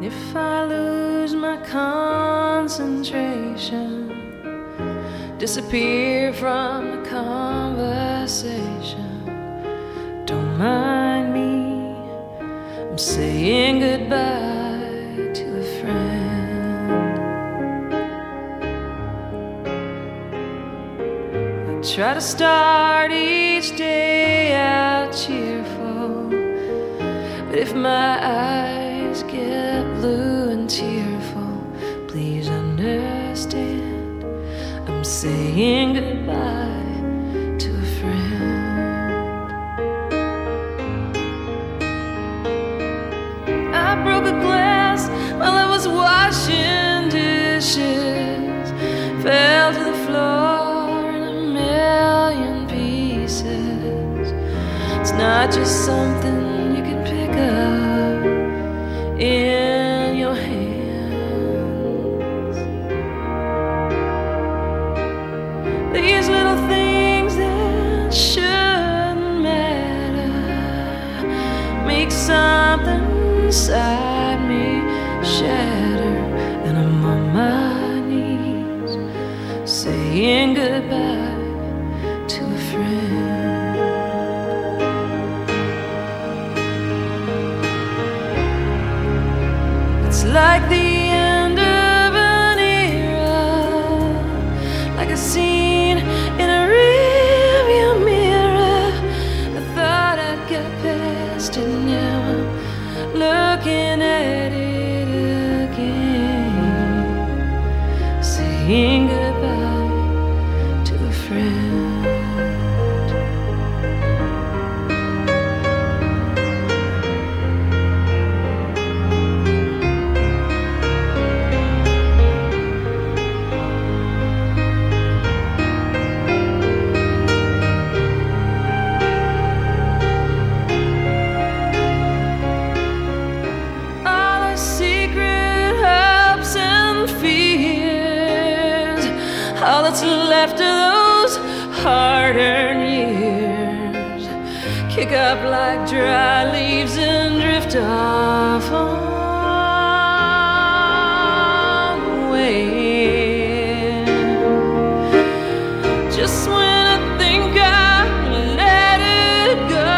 if I lose my concentration, disappear from the conversation, don't mind me, I'm saying goodbye to a friend. I try to start each day out cheerful, but if my eyes get blue and tearful, please understand, I'm saying goodbye to a friend. I broke a glass while I was washing dishes, fell to the floor in a million pieces. It's not just something you can pick up in your hands. These little things that shouldn't matter make something inside me shatter, and I'm on my knees saying goodbye to a friend. It's like the end of an era, like a scene in a rearview mirror. I thought I'd get past it, now I'm looking at it again, saying goodbye to a friend. All that's left of those hard-earned years kick up like dry leaves and drift off on the wind. Just when I think I've let it go,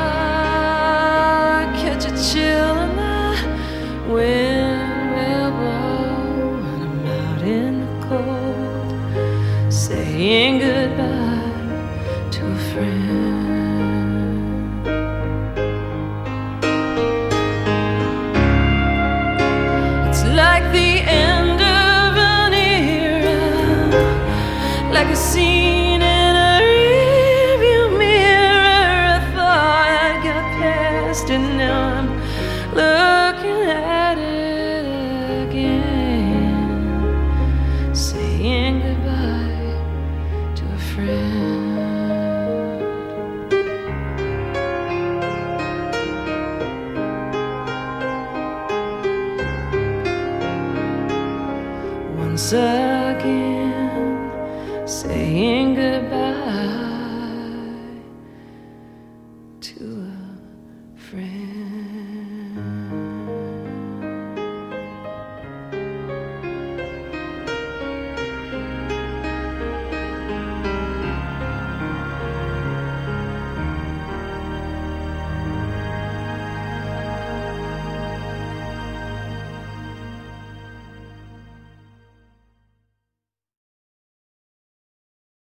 I catch a chill and the wind will blow, and I'm out in the cold saying goodbye to a friend. It's like the end of an era, like a scene in a rearview mirror. I thought I'd got past it, now I'm looking at it again, saying goodbye to a friend. Once again, saying goodbye